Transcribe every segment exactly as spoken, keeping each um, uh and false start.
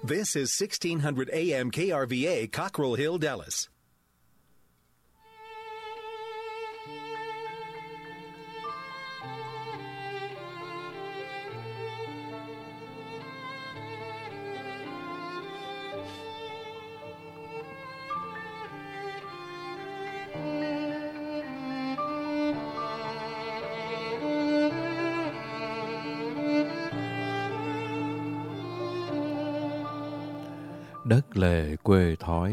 This is sixteen hundred A M K R V A, Cockrell Hill, Dallas. Đất lề quê thói.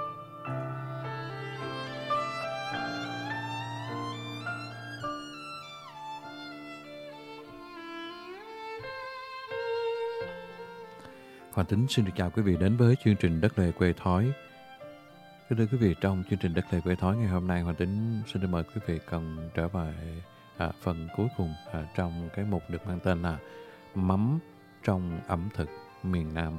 Hoàng Tính xin được chào quý vị đến với chương trình Đất lề quê thói. Thưa quý vị, trong chương trình Đất lề quê thói ngày hôm nay, Hoàng Tính xin được mời quý vị cùng trở về à, phần cuối cùng à, trong cái mục được mang tên là Mắm trong ẩm thực miền Nam.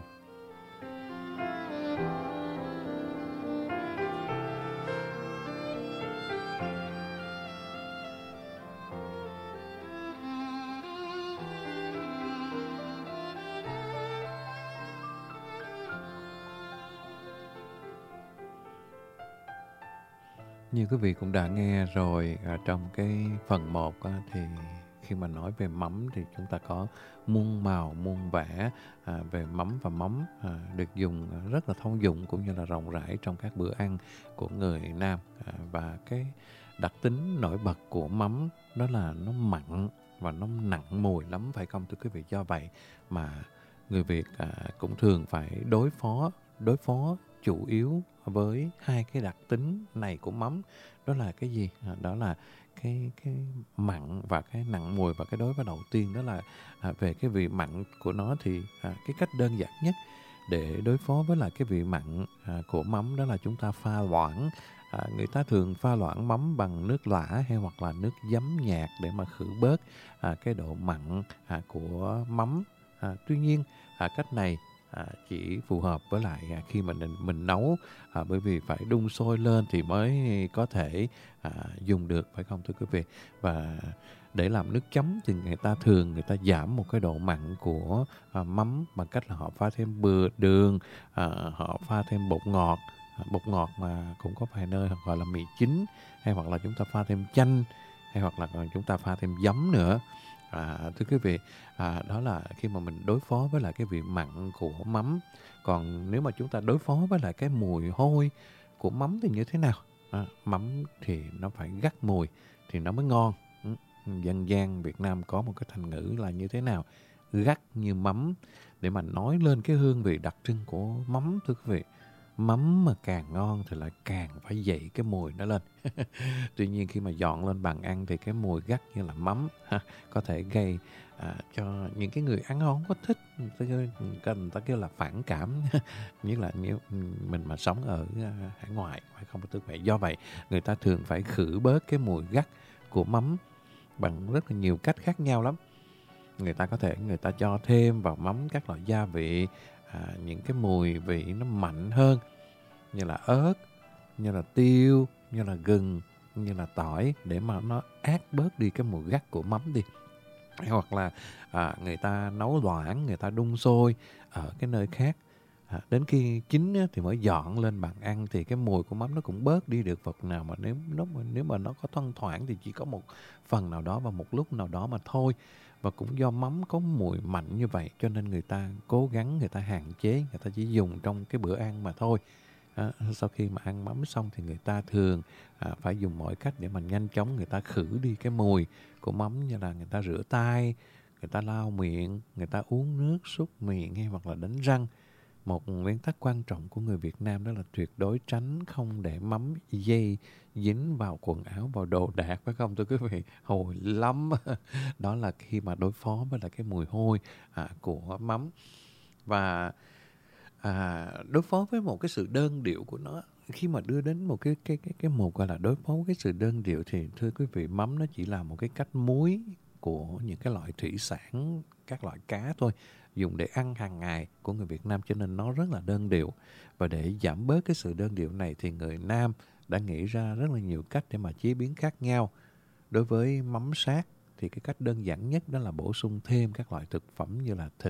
Như quý vị cũng đã nghe rồi, à, trong cái phần một á, thì khi mà nói về mắm thì chúng ta có muôn màu, muôn vẻ à, về mắm, và mắm à, được dùng rất là thông dụng cũng như là rộng rãi trong các bữa ăn của người Nam. À, và cái đặc tính nổi bật của mắm đó là nó mặn và nó nặng mùi lắm, phải không thưa quý vị? Do vậy mà người Việt à, cũng thường phải đối phó, đối phó chủ yếu với hai cái đặc tính này của mắm. Đó là cái gì? À, đó là cái cái mặn và cái nặng mùi. Và cái đối với đầu tiên đó là à, về cái vị mặn của nó thì à, cái cách đơn giản nhất để đối phó với lại cái vị mặn à, của mắm đó là chúng ta pha loãng. À, người ta thường pha loãng mắm bằng nước lã hay hoặc là nước giấm nhạt để mà khử bớt à, cái độ mặn à, của mắm. À, tuy nhiên à, cách này À, chỉ phù hợp với lại à, khi mà mình, mình nấu, à, bởi vì phải đun sôi lên thì mới có thể à, dùng được, phải không thưa quý vị? Và để làm nước chấm thì người ta thường người ta giảm một cái độ mặn của à, mắm bằng cách là họ pha thêm bừa đường, à, họ pha thêm bột ngọt, à, bột ngọt mà cũng có vài nơi gọi là mì chính, hay hoặc là chúng ta pha thêm chanh, hay hoặc là chúng ta pha thêm giấm nữa. À, thưa quý vị, à, đó là khi mà mình đối phó với lại cái vị mặn của mắm. Còn nếu mà chúng ta đối phó với lại cái mùi hôi của mắm thì như thế nào? À, mắm thì nó phải gắt mùi thì nó mới ngon. Ừ. Dân gian Việt Nam có một cái thành ngữ là như thế nào? Gắt như mắm, để mà nói lên cái hương vị đặc trưng của mắm, thưa quý vị. Mắm mà càng ngon thì lại càng phải dậy cái mùi nó lên. Tuy nhiên khi mà dọn lên bàn ăn thì cái mùi gắt như là mắm ha, có thể gây à, cho những cái người ăn không có thích, người ta, người ta kêu là phản cảm. Nhất là nếu mình mà sống ở hải ngoại, phải không thưa quý vị? Do vậy người ta thường phải khử bớt cái mùi gắt của mắm bằng rất là nhiều cách khác nhau lắm. Người ta có thể người ta cho thêm vào mắm các loại gia vị, à, những cái mùi vị nó mạnh hơn, như là ớt, như là tiêu, như là gừng, như là tỏi, để mà nó át bớt đi cái mùi gắt của mắm đi. Hoặc là à, người ta nấu loãng, người ta đun sôi ở cái nơi khác, à, đến khi chín á, thì mới dọn lên bàn ăn thì cái mùi của mắm nó cũng bớt đi được phần nào. Mà nếu nó nếu mà nó có thoang thoảng thì chỉ có một phần nào đó và một lúc nào đó mà thôi. Và cũng do mắm có mùi mạnh như vậy cho nên người ta cố gắng, người ta hạn chế, người ta chỉ dùng trong cái bữa ăn mà thôi. À, sau khi mà ăn mắm xong thì người ta thường à, phải dùng mọi cách để mà nhanh chóng người ta khử đi cái mùi của mắm, như là người ta rửa tay, người ta lau miệng, người ta uống nước súc miệng, hay hoặc là đánh răng. Một nguyên tắc quan trọng của người Việt Nam đó là tuyệt đối tránh không để mắm dây dính vào quần áo, vào đồ đạc, phải không thưa quý vị? Hôi lắm. Đó là khi mà đối phó với lại cái mùi hôi à, của mắm. Và à, đối phó với một cái sự đơn điệu của nó, khi mà đưa đến một cái cái cái cái một gọi là đối phó với cái sự đơn điệu thì thưa quý vị, mắm nó chỉ là một cái cách muối của những cái loại thủy sản, các loại cá thôi, dùng để ăn hàng ngày của người Việt Nam, cho nên nó rất là đơn điệu. Và để giảm bớt cái sự đơn điệu này thì người Nam đã nghĩ ra rất là nhiều cách để mà chế biến khác nhau. Đối với mắm sát thì cái cách đơn giản nhất đó là bổ sung thêm các loại thực phẩm như là thịt,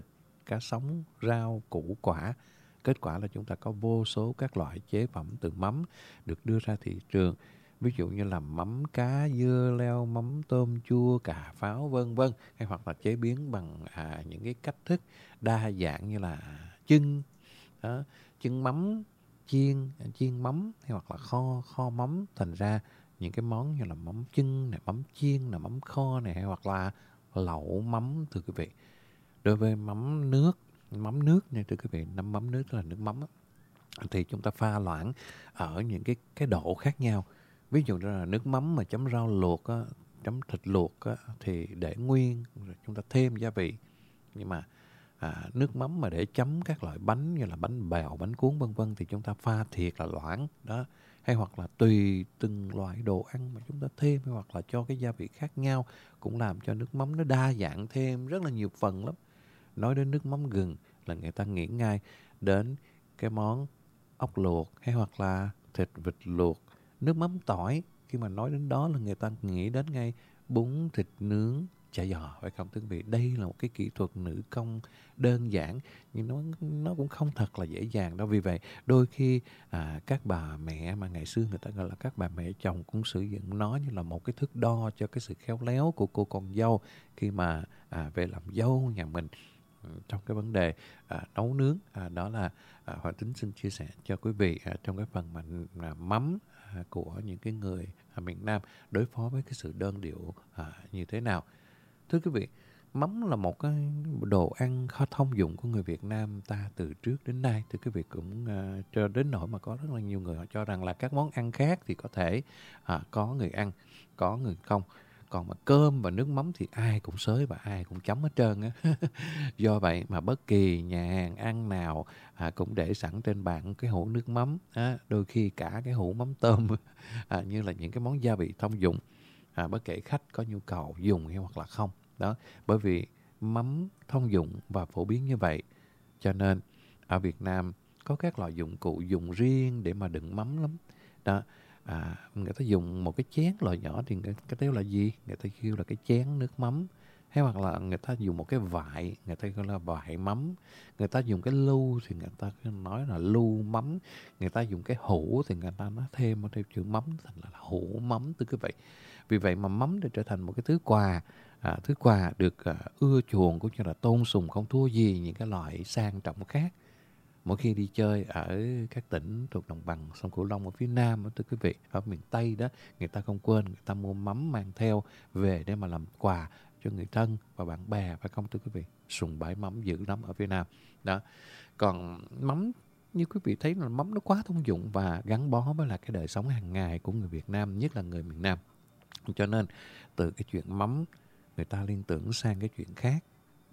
cá sống, rau, củ quả. Kết quả là chúng ta có vô số các loại chế phẩm từ mắm được đưa ra thị trường. Ví dụ như là mắm cá, dưa leo, mắm tôm chua, cà pháo vân vân, hay hoặc là chế biến bằng à, những cái cách thức đa dạng như là chưng, đó, chưng mắm, chiên, chiên mắm hay hoặc là kho, kho mắm. Thành ra những cái món như là mắm chưng này, mắm chiên này, mắm kho này, hay hoặc là lẩu mắm, thưa quý vị. Đối với mắm nước, mắm nước nha thưa quý vị, nấm mắm nước là nước mắm á, thì chúng ta pha loãng ở những cái cái độ khác nhau. Ví dụ như là nước mắm mà chấm rau luộc á, chấm thịt luộc á, thì để nguyên rồi chúng ta thêm gia vị. Nhưng mà à, nước mắm mà để chấm các loại bánh như là bánh bèo, bánh cuốn vân vân thì chúng ta pha thiệt là loãng đó. Hay hoặc là tùy từng loại đồ ăn mà chúng ta thêm, hay hoặc là cho cái gia vị khác nhau, cũng làm cho nước mắm nó đa dạng thêm rất là nhiều phần lắm. Nói đến nước mắm gừng là người ta nghĩ ngay đến cái món ốc luộc hay hoặc là thịt vịt luộc. Nước mắm tỏi, khi mà nói đến đó là người ta nghĩ đến ngay bún, thịt nướng, chả giò, phải không thưa quý vị? Đây là một cái kỹ thuật nữ công đơn giản, nhưng nó nó cũng không thật là dễ dàng đâu. Vì vậy đôi khi à, các bà mẹ mà ngày xưa người ta gọi là các bà mẹ chồng cũng sử dụng nó như là một cái thước đo cho cái sự khéo léo của cô con dâu khi mà à, về làm dâu nhà mình trong cái vấn đề à, nấu nướng. À, đó là à, Hoàng Tính xin chia sẻ cho quý vị à, trong cái phần mà à, mắm à, của những cái người à, miền Nam đối phó với cái sự đơn điệu à, như thế nào. Thưa quý vị, mắm là một cái đồ ăn kho thông dụng của người Việt Nam ta từ trước đến nay. Thưa quý vị, cũng uh, cho đến nỗi mà có rất là nhiều người họ cho rằng là các món ăn khác thì có thể uh, có người ăn, có người không. Còn mà cơm và nước mắm thì ai cũng xới và ai cũng chấm hết trơn á. Do vậy mà bất kỳ nhà hàng ăn nào à, cũng để sẵn trên bàn cái hũ nước mắm, á, đôi khi cả cái hũ mắm tôm à, như là những cái món gia vị thông dụng. À, bất kể khách có nhu cầu dùng hay hoặc là không. Đó, bởi vì mắm thông dụng và phổ biến như vậy, cho nên ở Việt Nam có các loại dụng cụ dùng riêng để mà đựng mắm lắm. Đó, à, người ta dùng một cái chén loại nhỏ thì cái, cái đó là gì? Người ta kêu là cái chén nước mắm. Hay hoặc là người ta dùng một cái vại, người ta gọi là vại mắm. Người ta dùng cái lu thì người ta nói là lu mắm. Người ta dùng cái hũ thì người ta nói thêm theo chữ mắm thành là hũ mắm, thưa quý vị. Vì vậy mà mắm đã trở thành một cái thứ quà, à, thứ quà được à, ưa chuộng cũng như là tôn sùng không thua gì những cái loại sang trọng khác. Mỗi khi đi chơi ở các tỉnh thuộc đồng bằng sông Cửu Long ở phía Nam, thưa quý vị, ở miền Tây đó, người ta không quên, người ta mua mắm mang theo về để mà làm quà cho người thân và bạn bè, phải không thưa quý vị? Sùng bái mắm dữ lắm ở phía Nam. Đó. Còn mắm, như quý vị thấy là mắm nó quá thông dụng và gắn bó với là cái đời sống hàng ngày của người Việt Nam, nhất là người miền Nam. Cho nên từ cái chuyện mắm người ta liên tưởng sang cái chuyện khác,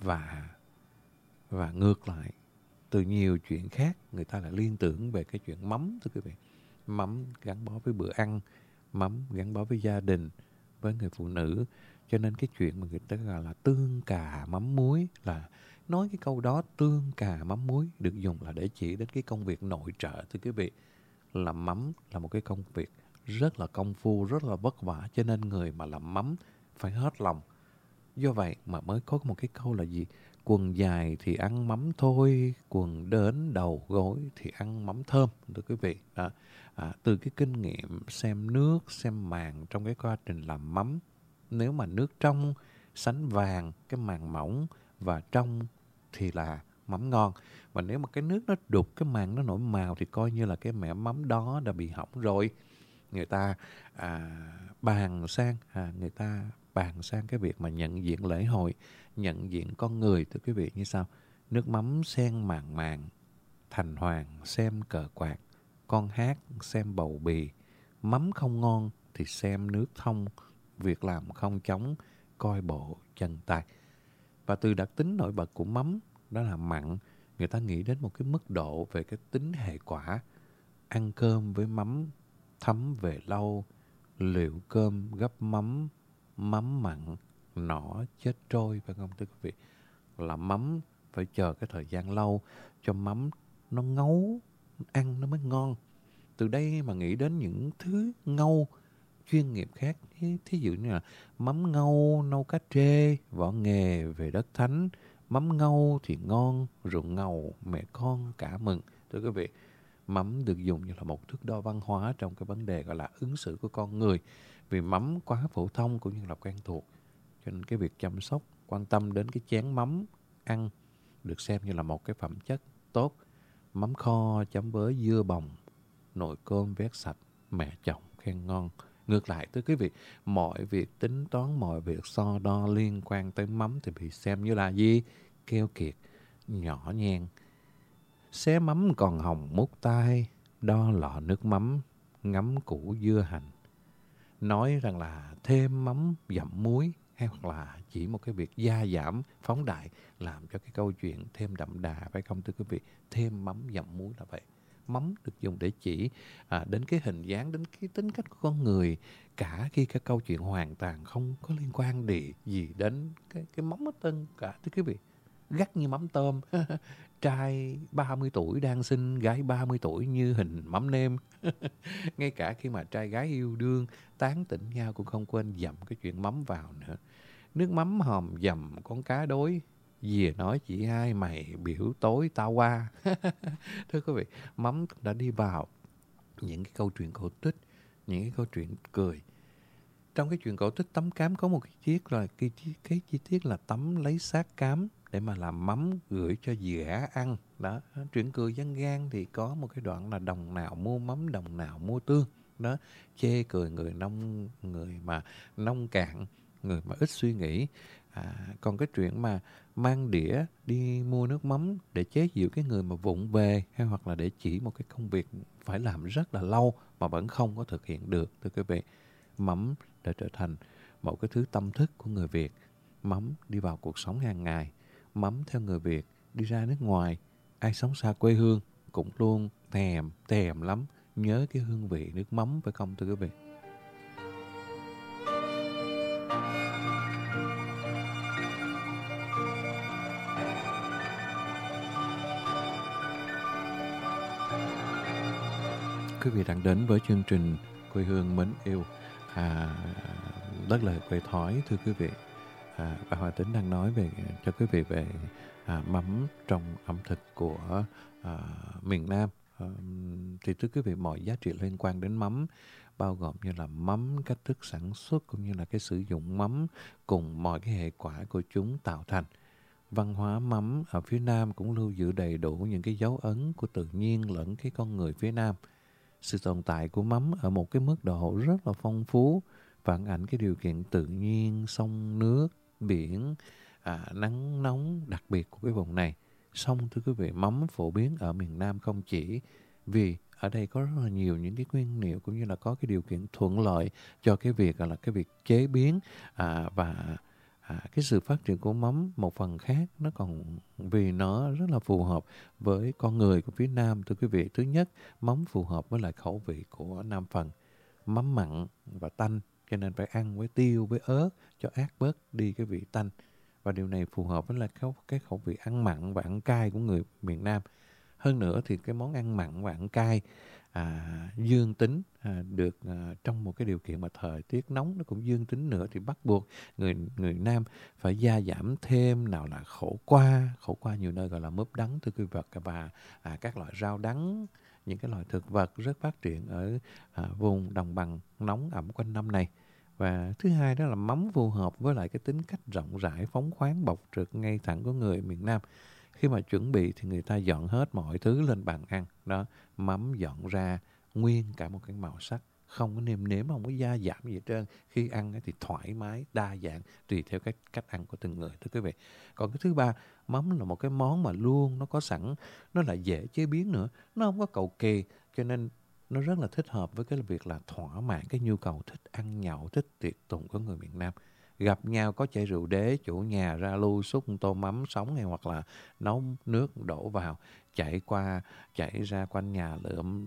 và và ngược lại, từ nhiều chuyện khác người ta lại liên tưởng về cái chuyện mắm, thưa quý vị. Mắm gắn bó với bữa ăn, mắm gắn bó với gia đình, với người phụ nữ. Cho nên cái chuyện mà người ta gọi là tương cà mắm muối, là nói cái câu đó tương cà mắm muối được dùng là để chỉ đến cái công việc nội trợ, thưa quý vị. Làm mắm là một cái công việc rất là công phu, rất là vất vả, cho nên người mà làm mắm phải hết lòng. Do vậy mà mới có một cái câu là gì? Quần dài thì ăn mắm thôi, quần đến đầu gối thì ăn mắm thơm, thưa quý vị. À, à, từ cái kinh nghiệm xem nước, xem màng trong cái quá trình làm mắm, nếu mà nước trong, sánh vàng, cái màng mỏng và trong thì là mắm ngon. Và nếu mà cái nước nó đục, cái màng nó nổi màu thì coi như là cái mẻ mắm đó đã bị hỏng rồi. Người ta à, bàn sang à, người ta bàn sang cái việc mà nhận diện lễ hội, nhận diện con người, thưa quý vị, như sau. Nước mắm sen màng màng, thành hoàng xem cờ quạt, con hát xem bầu bì, mắm không ngon thì xem nước thông, việc làm không chóng, coi bộ chân tay. Và từ đặc tính nổi bật của mắm đó là mặn, người ta nghĩ đến một cái mức độ về cái tính hệ quả. Ăn cơm với mắm thấm về lâu, liệu cơm gấp mắm, mắm mặn nỏ chết trôi, phải không thưa quý vị? Là mắm phải chờ cái thời gian lâu cho mắm nó ngấu, ăn nó mới ngon. Từ đây mà nghĩ đến những thứ ngâu chuyên nghiệp khác, thí dụ như là mắm ngâu, nấu cá trê, võ nghề về đất thánh, Mắm ngâu thì ngon, rượu ngầu mẹ con cả mừng. Thưa quý vị, mắm được dùng như là một thước đo văn hóa trong cái vấn đề gọi là ứng xử của con người. Vì mắm quá phổ thông cũng như là quen thuộc, cho nên cái việc chăm sóc, quan tâm đến cái chén mắm ăn được xem như là một cái phẩm chất tốt. Mắm kho chấm với dưa bồng, nồi cơm vét sạch, mẹ chồng khen ngon. Ngược lại thưa quý vị, mọi việc tính toán, mọi việc so đo liên quan tới mắm thì bị xem như là gì? Keo kiệt, nhỏ nhen. Xé mắm còn hồng mút tai, đo lọ nước mắm, ngắm củ dưa hành. Nói rằng là thêm mắm dặm muối, hay hoặc là chỉ một cái việc gia giảm, phóng đại làm cho cái câu chuyện thêm đậm đà, phải không thưa quý vị? Thêm mắm dặm muối là vậy. Mắm được dùng để chỉ à, đến cái hình dáng, đến cái tính cách của con người, cả khi cái câu chuyện hoàn toàn không có liên quan gì, gì đến cái, cái mắm ở tân cả thưa quý vị. Gắt như mắm tôm, trai ba mươi tuổi đang xin gái ba mươi tuổi như hình mắm nêm. Ngay cả khi mà trai gái yêu đương, tán tỉnh nhau cũng không quên dặm cái chuyện mắm vào nữa. Nước mắm hòm dầm con cá đối, dìa nói chỉ hai mày biểu tối tao qua. Thưa quý vị, mắm đã đi vào những cái câu chuyện cổ tích, những cái câu chuyện cười. Trong cái chuyện cổ tích Tấm Cám có một cái chiếc là cái, cái chi tiết là Tấm lấy xác cám để mà làm mắm gửi cho dì ghẻ ăn. Đó, chuyện cười dân gian thì có một cái đoạn là đồng nào mua mắm, đồng nào mua tương. Đó, chê cười người nông, người mà nông cạn, người mà ít suy nghĩ. À, còn cái chuyện mà mang đĩa đi mua nước mắm để chế giễu cái người mà vụng về, hay hoặc là để chỉ một cái công việc phải làm rất là lâu mà vẫn không có thực hiện được. Thưa quý vị, mắm đã trở thành một cái thứ tâm thức của người Việt. Mắm đi vào cuộc sống hàng ngày. Mắm theo người Việt đi ra nước ngoài, ai sống xa quê hương cũng luôn thèm, thèm lắm, nhớ cái hương vị nước mắm, phải không thưa quý vị? Quý vị đang đến với chương trình Quê hương mến yêu, à, đất lời quê thói thưa quý vị. À, và Hòa Tính đang nói về cho quý vị về à, mắm trong ẩm thực của à, miền Nam. À, thì thưa quý vị, mọi giá trị liên quan đến mắm, bao gồm như là mắm, cách thức sản xuất cũng như là cái sử dụng mắm cùng mọi cái hệ quả của chúng tạo thành. Văn hóa mắm ở phía Nam cũng lưu giữ đầy đủ những cái dấu ấn của tự nhiên lẫn cái con người phía Nam. Sự tồn tại của mắm ở một cái mức độ rất là phong phú, phản ảnh cái điều kiện tự nhiên, sông nước, biển, à, nắng nóng đặc biệt của cái vùng này. Song thưa quý vị, mắm phổ biến ở miền Nam không chỉ vì ở đây có rất là nhiều những cái nguyên liệu cũng như là có cái điều kiện thuận lợi cho cái việc gọi là cái việc chế biến à, và à, cái sự phát triển của mắm một phần khác nó còn vì nó rất là phù hợp với con người của phía Nam. Thưa quý vị, thứ nhất, mắm phù hợp với lại khẩu vị của Nam phần, mắm mặn và tanh, cho nên phải ăn với tiêu, với ớt cho át bớt đi cái vị tanh. Và điều này phù hợp với lại cái khẩu vị ăn mặn và ăn cay của người miền Nam. Hơn nữa thì cái món ăn mặn và ăn cay à, dương tính à, được à, trong một cái điều kiện mà thời tiết nóng nó cũng dương tính nữa, thì bắt buộc người người Nam phải gia giảm thêm nào là khổ qua, khổ qua nhiều nơi gọi là mướp đắng thưa quý vị, và à, các loại rau đắng, những cái loại thực vật rất phát triển ở à, vùng đồng bằng nóng ẩm quanh năm này. Và thứ hai đó là mắm phù hợp với lại cái tính cách rộng rãi, phóng khoáng, bộc trực, ngay thẳng của người miền Nam. Khi mà chuẩn bị thì người ta dọn hết mọi thứ lên bàn ăn. Đó, mắm dọn ra nguyên cả một cái màu sắc, không có nêm nếm, không có gia giảm gì hết trơn. Khi ăn thì thoải mái, đa dạng, tùy theo cái cách ăn của từng người, thưa quý vị. Còn cái thứ ba, mắm là một cái món mà luôn nó có sẵn, nó lại dễ chế biến nữa, nó không có cầu kỳ, cho nên nó rất là thích hợp với cái việc là thỏa mãn cái nhu cầu thích ăn nhậu, thích tiệc tùng của người miền Nam. Gặp nhau có chai rượu đế, chủ nhà ra lu xúc tô mắm sống hay hoặc là nấu nước đổ vào, chạy qua chạy ra quanh nhà lượm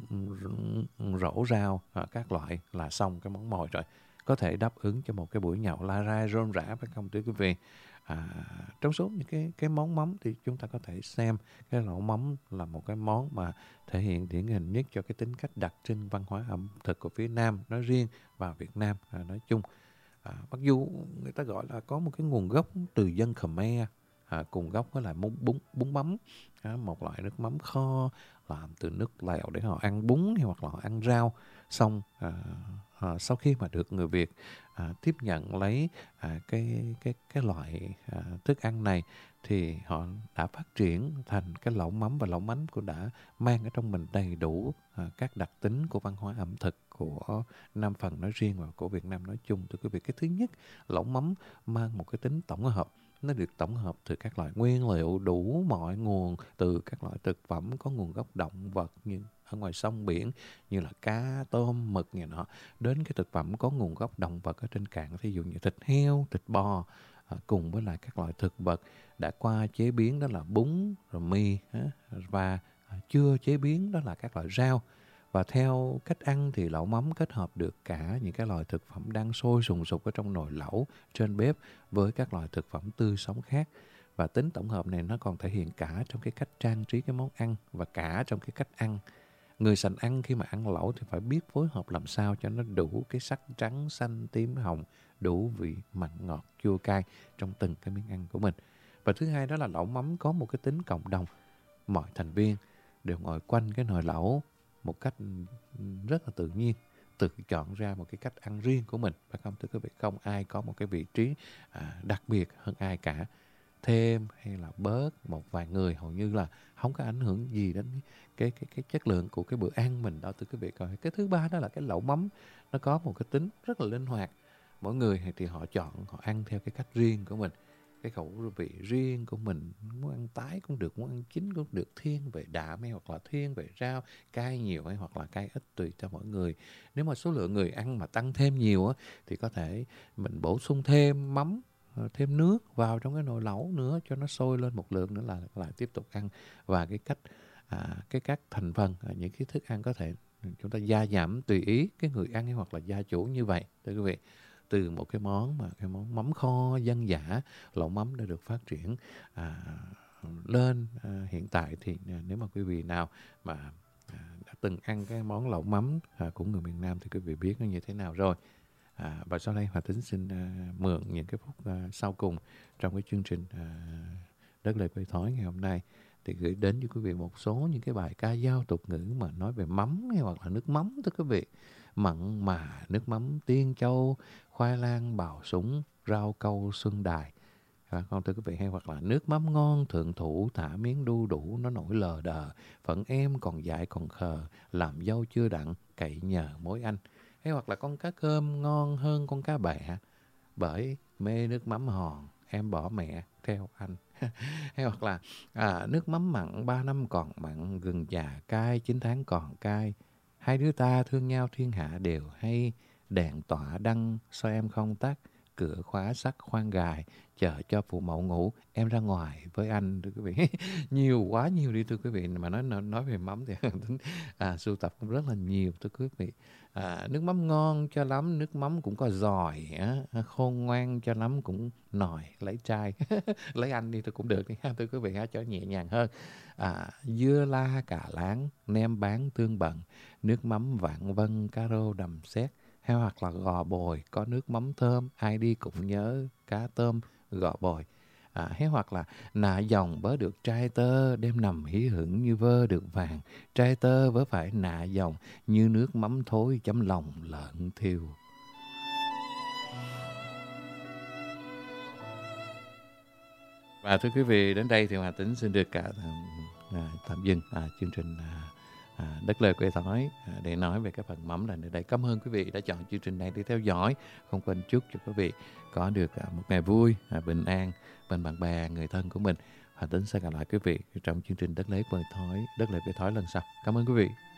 rổ rau các loại là xong cái món mồi rồi. Có thể đáp ứng cho một cái buổi nhậu la rai rôm rã, phải không thưa quý vị? À, trong số những cái cái món mắm thì chúng ta có thể xem cái lẩu mắm là một cái món mà thể hiện điển hình nhất cho cái tính cách đặc trưng văn hóa ẩm thực của phía Nam nói riêng và Việt Nam à, nói chung. À, mặc dù người ta gọi là có một cái nguồn gốc từ dân Khmer, à, cùng gốc với lại bún, bún, bún mắm, à, một loại nước mắm kho làm từ nước lèo để họ ăn bún hay hoặc là họ ăn rau. Xong à, à, sau khi mà được người Việt à, tiếp nhận lấy à, cái cái cái loại à, thức ăn này thì họ đã phát triển thành cái lẩu mắm, và lẩu mắm cũng đã mang ở trong mình đầy đủ à, các đặc tính của văn hóa ẩm thực của Nam Phần nói riêng và của Việt Nam nói chung. Thưa quý vị, cái thứ nhất, lẩu mắm mang một cái tính tổng hợp. Nó được tổng hợp từ các loại nguyên liệu đủ mọi nguồn, từ các loại thực phẩm có nguồn gốc động vật như ở ngoài sông biển như là cá, tôm, mực như nọ, đến cái thực phẩm có nguồn gốc động vật ở trên cạn, ví dụ như thịt heo, thịt bò, à, cùng với lại các loại thực vật đã qua chế biến, đó là bún, rồi mì, á, và à, chưa chế biến, đó là các loại rau. Và theo cách ăn thì lẩu mắm kết hợp được cả những cái loại thực phẩm đang sôi sùng sục ở trong nồi lẩu trên bếp với các loại thực phẩm tươi sống khác. Và tính tổng hợp này nó còn thể hiện cả trong cái cách trang trí cái món ăn và cả trong cái cách ăn. Người sành ăn khi mà ăn lẩu thì phải biết phối hợp làm sao cho nó đủ cái sắc trắng, xanh, tím, hồng, đủ vị mặn, ngọt, chua, cay trong từng cái miếng ăn của mình. Và thứ hai đó là lẩu mắm có một cái tính cộng đồng. Mọi thành viên đều ngồi quanh cái nồi lẩu một cách rất là tự nhiên, tự chọn ra một cái cách ăn riêng của mình, phải không thưa quý vị? Không ai có một cái vị trí à, đặc biệt hơn ai cả. Thêm hay là bớt một vài người hầu như là không có ảnh hưởng gì đến cái cái cái chất lượng của cái bữa ăn mình đó thưa quý vị. Coi cái thứ ba đó là cái lẩu mắm, nó có một cái tính rất là linh hoạt. Mỗi người thì họ chọn, họ ăn theo cái cách riêng của mình, cái khẩu vị riêng của mình. Muốn ăn tái cũng được, muốn ăn chín cũng được, thiên về đạm hay hoặc là thiên về rau, cay nhiều hay hoặc là cay ít tùy cho mỗi người. Nếu mà số lượng người ăn mà tăng thêm nhiều á, thì có thể mình bổ sung thêm mắm, thêm nước vào trong cái nồi lẩu nữa cho nó sôi lên một lượng nữa là lại tiếp tục ăn. Và cái cách à, cái các thành phần à, những cái thức ăn có thể chúng ta gia giảm tùy ý cái người ăn hay hoặc là gia chủ như vậy thưa quý vị. Từ một cái món mà cái món mắm kho dân dã, lẩu mắm đã được phát triển à, lên à, hiện tại thì à, nếu mà quý vị nào mà à, đã từng ăn cái món lẩu mắm à, của người miền Nam thì quý vị biết nó như thế nào rồi. À, và sau đây Hòa Tính xin à, mượn những cái phút à, sau cùng trong cái chương trình à, Đất Lời Quê Thói ngày hôm nay thì gửi đến cho quý vị một số những cái bài ca dao tục ngữ mà nói về mắm hay hoặc là nước mắm thưa quý vị. Mặn mà nước mắm Tiên Châu, khoai lang bào súng, rau câu xuân đài. À, con thưa quý vị, hay hoặc là nước mắm ngon thượng thủ, thả miếng đu đủ nó nổi lờ đờ, phận em còn dại còn khờ, làm dâu chưa đặng cậy nhờ mối anh. Hay hoặc là con cá cơm ngon hơn con cá bẹ, bởi mê nước mắm hòn em bỏ mẹ theo anh. Hay hoặc là à, nước mắm mặn ba năm còn mặn, gừng già cay chín tháng còn cay, hai đứa ta thương nhau thiên hạ đều hay, đèn tỏa đăng sao em không tắt, cửa khóa sắt khoan gài, chờ cho phụ mẫu ngủ, em ra ngoài với anh. Thưa quý vị, nhiều quá nhiều đi thưa quý vị. Mà nói nói về mắm thì à, sưu tập cũng rất là nhiều thưa quý vị. À, nước mắm ngon cho lắm, nước mắm cũng có giỏi, á, khôn ngoan cho lắm cũng nòi lấy trai. Lấy anh đi tôi cũng được đi ha thưa quý vị ha, cho nhẹ nhàng hơn. À, dưa la cà láng, nem bán tương bần, nước mắm vạn vân cá rô đầm xét, hay hoặc là gò bồi có nước mắm thơm, ai đi cũng nhớ cá tôm gò bồi. À, hay hoặc là nạ dòng bớ được trai tơ, đêm nằm hí hửng như vơ được vàng, trai tơ vớ phải nạ dòng như nước mắm thối chấm lòng lợn thiêu. Và thưa quý vị, đến đây thì Hòa Tính xin được cả à, tạm dừng à, chương trình à, à, Đất Lời Quê Thói à, để nói về cái phần mắm là nơi đây. Cảm ơn quý vị đã chọn chương trình này để theo dõi. Không quên chúc cho quý vị có được à, một ngày vui, à, bình an bên bạn bè, người thân của mình. Hòa Tính sẽ gặp lại quý vị trong chương trình Đất Lời Quê Thói, Đất Lời Quê Thói lần sau. Cảm ơn quý vị.